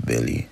Billy.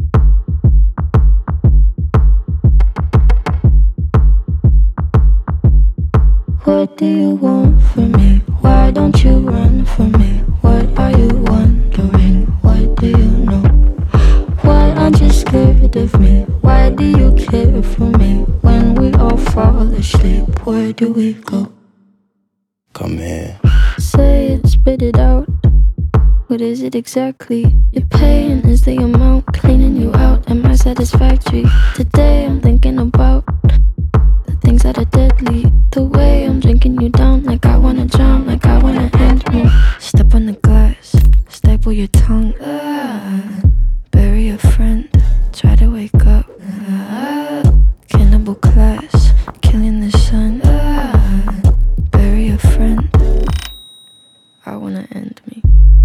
What do you want from me? Why don't you run from me? What are you wondering? What do you know? Why aren't you scared of me? Why do you care for me? When we all fall asleep, where do we go? Come here. Say it, spit it out. What is it exactly? Your pain is the amount cleaning you out. Am I satisfactory? Today I'm thinking about the things that are deadly. The way I'm drinking you down, like I wanna drown, like I wanna end me. Step on the glass, staple your tongue. Bury a friend, try to wake up. Cannibal class, killing the sun. Bury a friend, I wanna end me.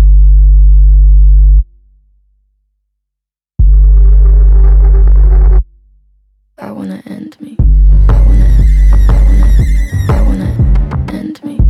I wanna end me. I wanna end me.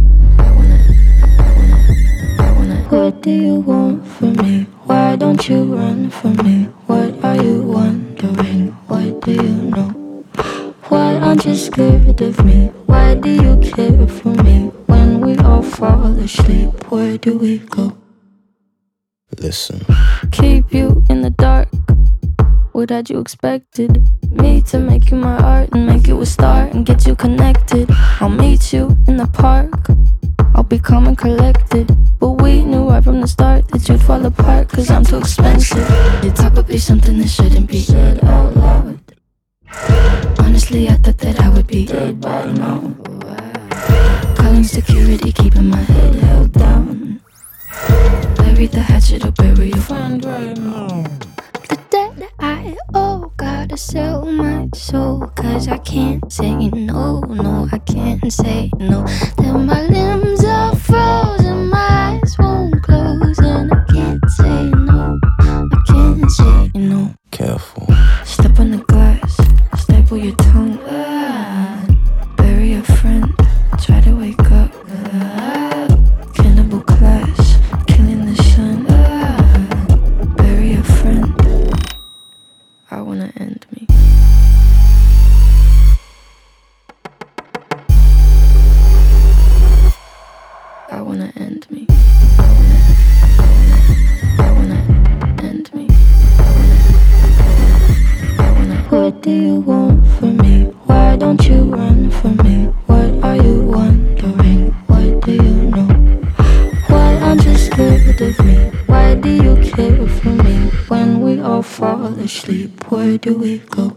I wanna. What do you want from me? Why don't you run from me? What are you wondering? What do you know? Why aren't you scared of me? Why do you care for me? When we all fall asleep, where do we go? Listen. Keep you in the dark. What had you expected? Me to make you my art and make you a star and get you connected. I'll meet you in the park. I'll be calm and collected. But we knew right from the start that you'd fall apart, cause I'm too expensive. Your probably something that shouldn't be said out loud. Honestly, I thought that I would be dead by now. Calling security, keeping my head held down. Bury the hatchet or bury your friend right now. The debt I owe, gotta sell my soul, cause I can't say no, no, I can't say no. Then my limbs are frozen, my eyes won't close, and I can't say no, I can't say no. Careful. Step on the glass, staple your tongue. Bury a friend, try to wake up. Cannibal class, killing the sun. Bury a friend, I wanna end me. I wanna end me. I wanna end me. What do you want from me? Why don't you run from me? What are you wondering? What do you know? Why aren't you scared of me? Why do you care for me? When we all fall asleep, where do we go?